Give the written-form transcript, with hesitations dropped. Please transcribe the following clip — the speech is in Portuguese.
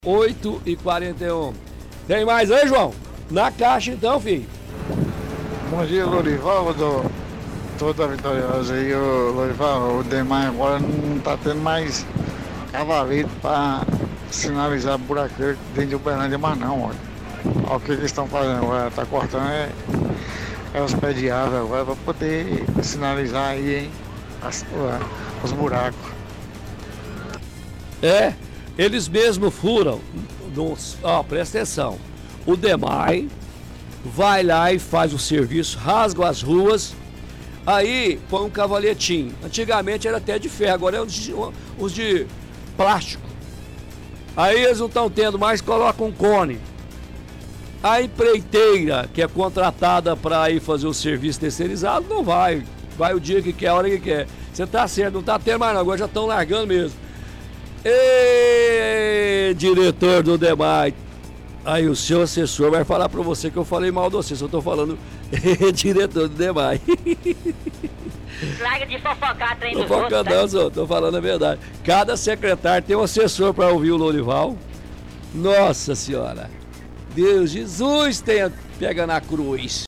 8h41. Tem mais aí, João? Na caixa então, filho. Bom dia, Lorival, toda vitoriosa aí, Lorival. O Demais agora não tá tendo mais cavalete pra sinalizar buraqueiro dentro de Uberlândia mais não, olha. Olha o que eles estão fazendo agora, tá cortando os pés de árvore agora pra poder sinalizar aí, hein, os buracos. Eles mesmo furam. Presta atenção. O DEMAI vai lá e faz o serviço, rasga as ruas, aí põe um cavaletinho. Antigamente era até de ferro, agora é os de plástico. Aí eles não estão tendo mais, colocam um cone. A empreiteira, que é contratada para ir fazer o serviço terceirizado, não vai. Vai o dia que quer, a hora que quer. Você tá certo, não tá tendo mais não, agora já estão largando mesmo. Ê, diretor do DEMAI. Aí o seu assessor vai falar pra você que eu falei mal de você, só tô falando diretor do DEMAI. Larga de fofocar, trem dos Fofoca outros, não, só tô falando a verdade. Cada secretário tem um assessor pra ouvir o Lorival. Nossa senhora. Deus, Jesus pega na cruz.